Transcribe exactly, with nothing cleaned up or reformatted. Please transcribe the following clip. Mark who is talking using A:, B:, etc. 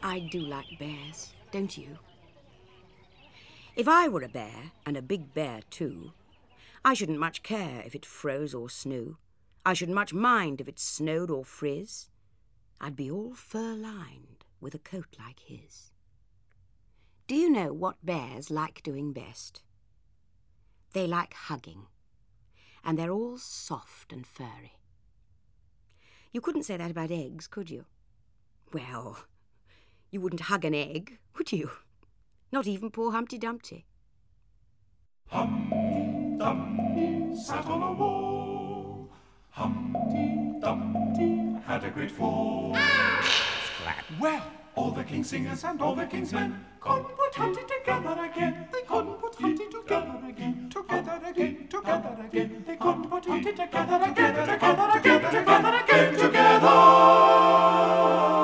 A: I do like bears, don't you? If I were a bear, and a big bear too, I shouldn't much care if it froze or snow. I shouldn't much mind if it snowed or frizz. I'd be all fur-lined with a coat like his. Do you know what bears like doing best? They like hugging, and they're all soft and furry. You couldn't say that about eggs, could you? Well, you wouldn't hug an egg, would you? Not even poor Humpty Dumpty.
B: Humpty Dumpty sat on a wall. Humpty Dumpty had a great fall.
C: Splat.
B: Well, all the king's singers and all the king's men couldn't put Humpty together again. They couldn't put Humpty together again. Together again, together again. They couldn't put Humpty together, together, together, together, together again, together.